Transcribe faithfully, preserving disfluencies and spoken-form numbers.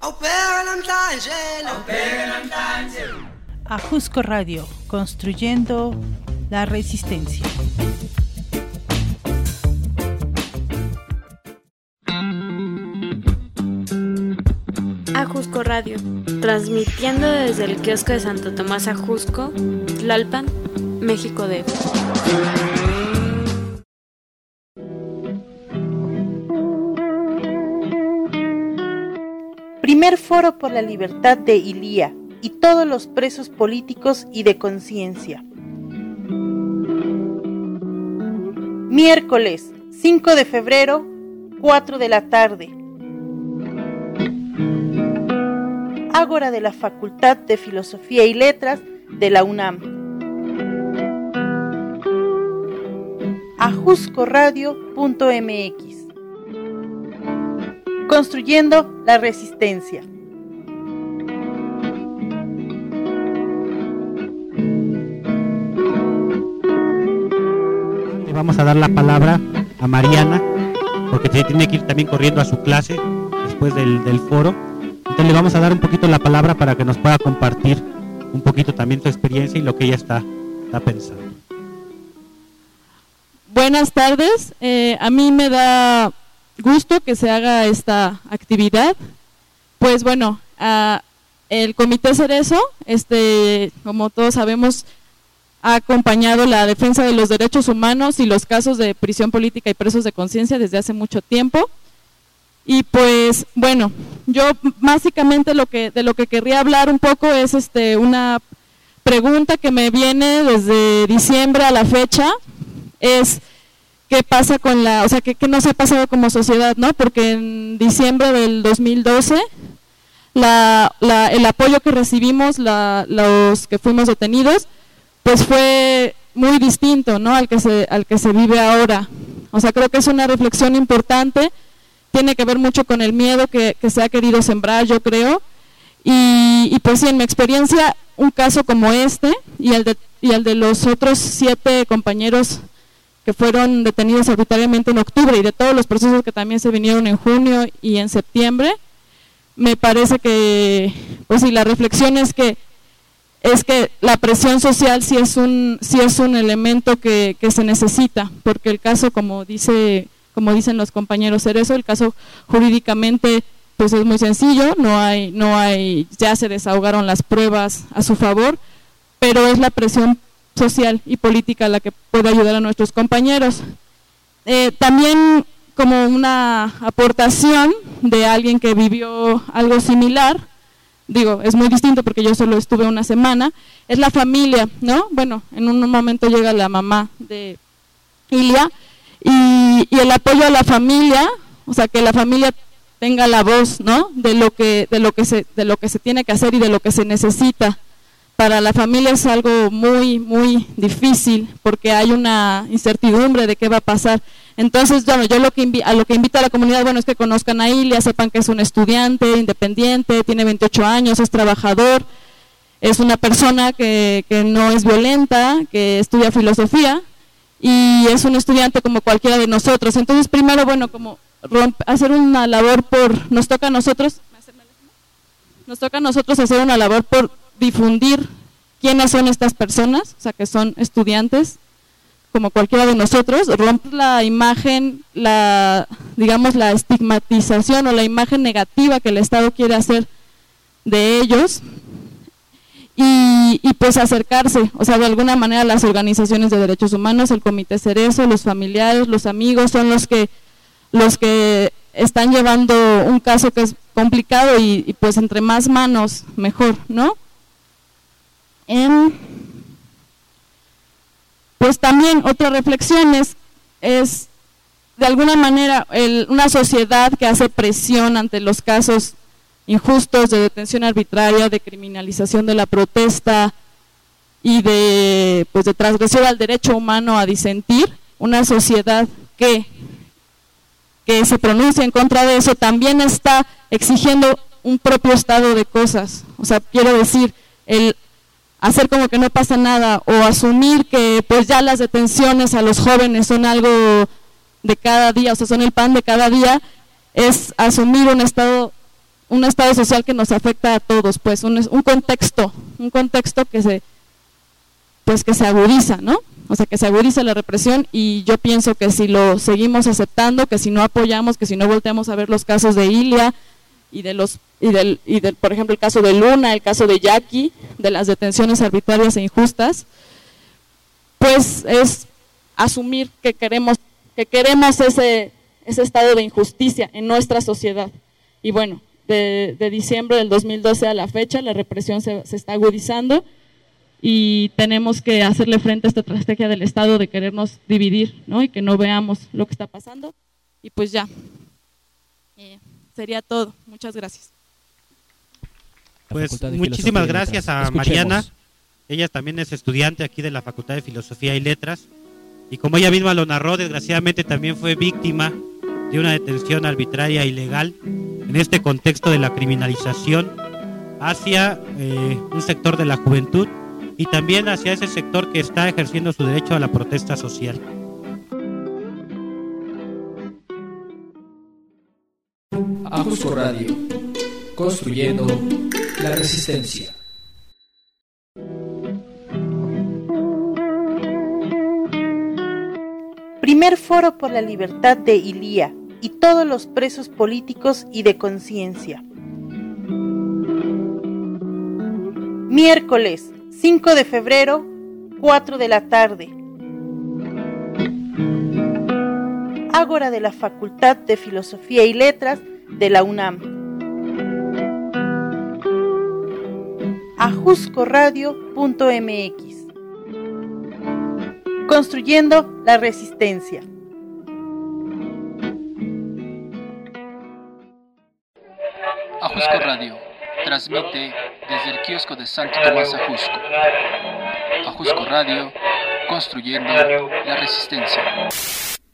Ajusco Radio, construyendo la resistencia. Ajusco Radio, transmitiendo desde el kiosco de Santo Tomás Ajusco, Tlalpan, México D F. Primer foro por la libertad de Ilía y todos los presos políticos y de conciencia. Miércoles cinco de febrero, cuatro de la tarde. Ágora de la Facultad de Filosofía y Letras de la UNAM. ajusco radio punto m x. Construyendo la resistencia. Le vamos a dar la palabra a Mariana, porque se tiene que ir también corriendo a su clase después del, del foro. Entonces le vamos a dar un poquito la palabra para que nos pueda compartir un poquito también su experiencia y lo que ella está, está pensando. Buenas tardes, eh, a mí me da gusto que se haga esta actividad. Pues bueno, uh, el Comité Cerezo, este, como todos sabemos, ha acompañado la defensa de los derechos humanos y los casos de prisión política y presos de conciencia desde hace mucho tiempo. Y pues bueno, yo básicamente lo que de lo que querría hablar un poco es este una pregunta que me viene desde diciembre a la fecha, es qué pasa con la, o sea, qué, qué nos ha pasado como sociedad, ¿no? Porque en diciembre del dos mil doce la, la, el apoyo que recibimos la, los que fuimos detenidos, pues fue muy distinto, ¿no? Al que se al que se vive ahora. O sea, creo que es una reflexión importante. Tiene que ver mucho con el miedo que, que se ha querido sembrar, yo creo, y, y pues sí, en mi experiencia, un caso como este y el de, y el de los otros siete compañeros que fueron detenidos arbitrariamente en octubre y de todos los procesos que también se vinieron en junio y en septiembre, me parece que, pues sí, la reflexión es que es que la presión social sí es un, sí es un elemento que, que se necesita, porque el caso, como dice... como dicen los compañeros Cerezo, el caso jurídicamente pues es muy sencillo, no hay, no hay, ya se desahogaron las pruebas a su favor, pero es la presión social y política la que puede ayudar a nuestros compañeros. Eh, también como una aportación de alguien que vivió algo similar, digo, es muy distinto porque yo solo estuve una semana, es la familia, ¿no? Bueno, en un momento llega la mamá de Ilia, Y, y el apoyo a la familia, o sea, que la familia tenga la voz, ¿no? De lo que de lo que se de lo que se tiene que hacer y de lo que se necesita. Para la familia es algo muy muy difícil porque hay una incertidumbre de qué va a pasar. Entonces, bueno, yo lo que invi- a lo que invito a la comunidad, bueno, es que conozcan a Ilia, sepan que es un estudiante independiente, tiene veintiocho años, es trabajador, es una persona que que no es violenta, que estudia filosofía. Y es un estudiante como cualquiera de nosotros. Entonces, primero, bueno, como rompe, hacer una labor por, nos toca a nosotros, nos toca a nosotros hacer una labor por difundir quiénes son estas personas, o sea, que son estudiantes, como cualquiera de nosotros, romper la imagen, la, digamos, la estigmatización o la imagen negativa que el Estado quiere hacer de ellos. Y, y pues acercarse, o sea, de alguna manera las organizaciones de derechos humanos, el Comité Cerezo, los familiares, los amigos, son los que los que están llevando un caso que es complicado y, y pues entre más manos, mejor, ¿no? En, pues también otra reflexión es, es de alguna manera el, una sociedad que hace presión ante los casos injustos de detención arbitraria, de criminalización de la protesta y de pues de transgresión al derecho humano a disentir, una sociedad que, que se pronuncia en contra de eso también está exigiendo un propio estado de cosas. O sea, quiero decir, el hacer como que no pasa nada o asumir que pues ya las detenciones a los jóvenes son algo de cada día, o sea, son el pan de cada día, es asumir un estado un estado social que nos afecta a todos, pues un, un contexto, un contexto que se, pues que se agudiza, ¿no? O sea, que se agudiza la represión, y yo pienso que si lo seguimos aceptando, que si no apoyamos, que si no volteamos a ver los casos de Ilia y de los y del y del por ejemplo el caso de Luna, el caso de Jackie, de las detenciones arbitrarias e injustas, pues es asumir que queremos que queremos ese ese estado de injusticia en nuestra sociedad. Y bueno, de, de diciembre del dos mil doce a la fecha la represión se, se está agudizando, y tenemos que hacerle frente a esta estrategia del Estado de querernos dividir, ¿no? Y que no veamos lo que está pasando. Y pues ya, eh, sería todo. Muchas gracias. Pues muchísimas gracias a Mariana. Ella también es estudiante aquí de la Facultad de Filosofía y Letras, y como ella misma lo narró, desgraciadamente también fue víctima de una detención arbitraria e ilegal en este contexto de la criminalización hacia eh, un sector de la juventud, y también hacia ese sector que está ejerciendo su derecho a la protesta social. Ajusco Radio, construyendo la resistencia. Primer Foro por la Libertad de Ilía y todos los presos políticos y de conciencia. Miércoles cinco de febrero, cuatro de la tarde. Ágora de la Facultad de Filosofía y Letras de la UNAM. ajusco radio punto m x. Construyendo la resistencia. Ajusco Radio transmite desde el kiosco de Santo Tomás Ajusco. Ajusco Radio, construyendo la resistencia.